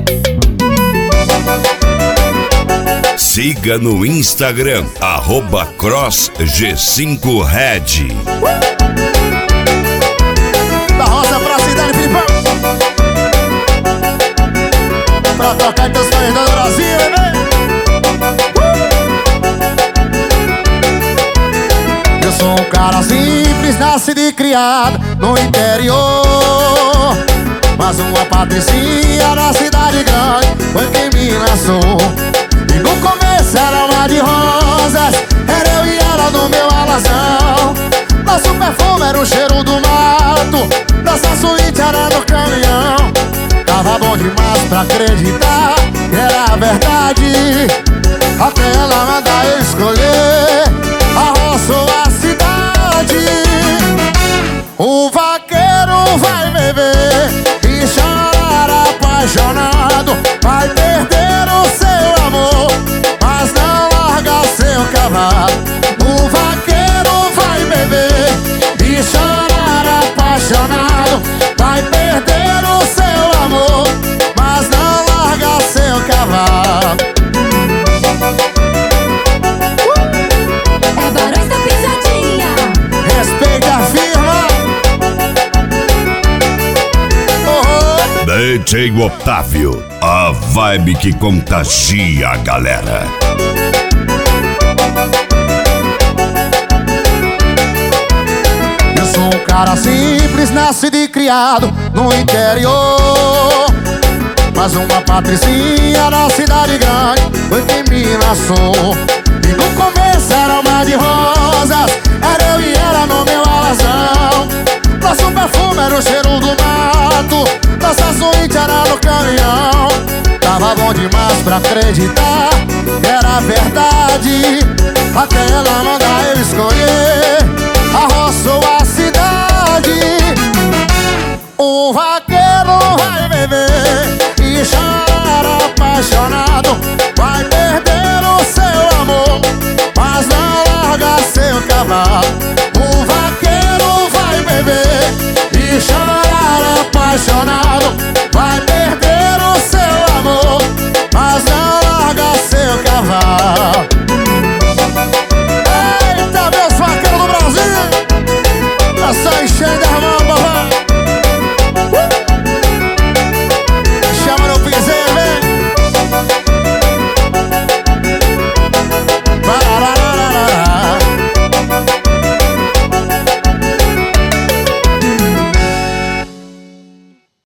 Siga no Instagram, @CrossG5Red. Da roça pra cidade, Filipão, pra tocar teus sonhos do Brasil, bebê. Eu sou um cara simples, nascido e criado no interior, mas uma patricinha na cidade grande foi quem me lançou. E no começo era uma de rosas, era eu e ela no meu alazão. Nosso perfume era o cheiro do mato, nossa suíte era no caminhão. Tava bom demais pra acreditar que era verdade, até ela mandar eu escolher a roça ou a cidade. O vaqueiro vai beber e chorar apaixonado, vai perder o seu amor, mas não larga seu cavalo. O vaqueiro vai beber e chorar apaixonado, vai perder o seu amor, mas não larga seu cavalo. É Barões da Pisadinha. Respeita a firma. DJ Otávio, a vibe que contagia a galera. Eu sou um cara simples, nascido e criado no interior, mas uma patricinha na cidade grande foi quem me lançou. E no começo era uma de rosas, era eu e ela no meu alazão. Nosso perfume era o cheiro do mato, nossa suíte era no caminhão. Tava bom demais pra acreditar que era verdade, até ela mandar eu escolher a roça ou a cidade. O vaqueiro vai beber e chorar apaixonado, vai perder o seu amor, mas não larga seu cavalo. O vaqueiro vai beber e chorar apaixonado,